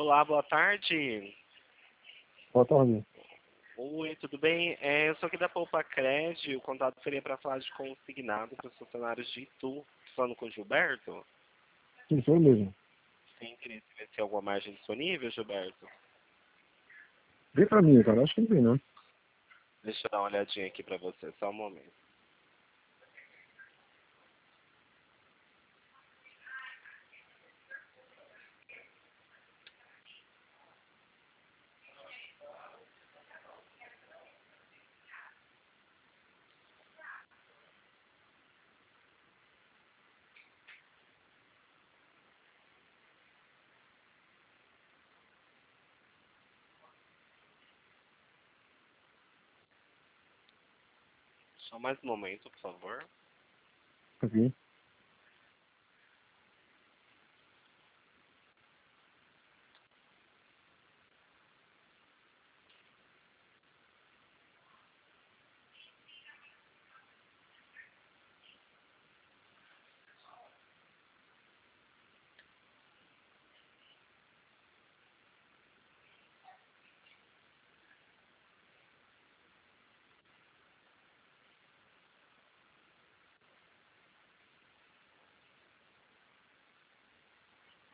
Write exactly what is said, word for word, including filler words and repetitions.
Olá, boa tarde. Boa tarde. Oi, tudo bem? É, eu sou aqui da Poupa Cred, o contato seria para falar de consignado para os funcionários de Itu. Falando com o Gilberto? Sim, sou eu mesmo. Sim, queria saber se tem alguma margem disponível, Gilberto. Vem pra mim, cara. Acho que não tem, não. Deixa eu dar uma olhadinha aqui para você, só um momento. Só mais um momento, por favor. Aqui.